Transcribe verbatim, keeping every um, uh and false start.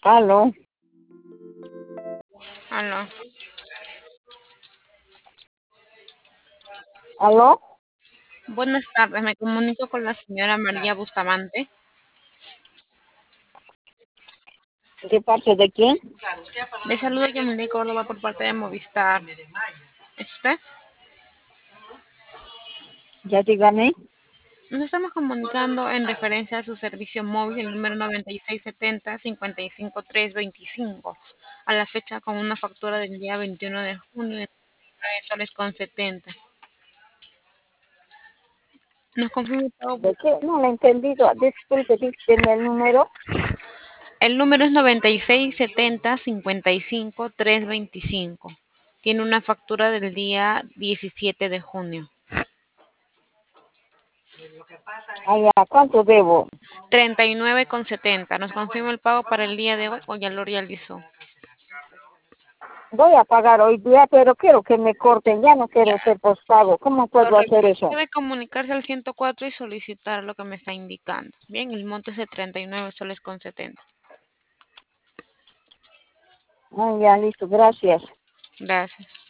Aló, Aló. aló, Buenas tardes, me comunico con la señora María Bustamante. ¿de parte de quién? Le saludo yo, Mili Córdoba, por parte de Movistar. ¿Es usted? Ya dígame. Nos estamos comunicando en referencia a su servicio móvil, el número noventa y seis setenta cincuenta y cinco tres veinticinco, a la fecha con una factura del día veintiuno de junio de nueve soles con setenta. Nos confirma el pago. ¿De qué? No lo he entendido. Disculpe, dígame el número. El número es noventa y seis setenta cincuenta y cinco tres veinticinco. Tiene una factura del día diecisiete de junio. Allá, ¿cuánto debo? treinta y nueve con setenta. ¿Nos confirma el pago para el día de hoy o ya lo realizó? Voy a pagar hoy día, pero quiero que me corten. Ya no quiero ser postado. ¿Cómo puedo Correcto. hacer eso? Debe comunicarse al ciento cuatro y solicitar lo que me está indicando. Bien, el monto es de treinta y nueve soles con setenta. Ah, ya, listo. Gracias. Gracias.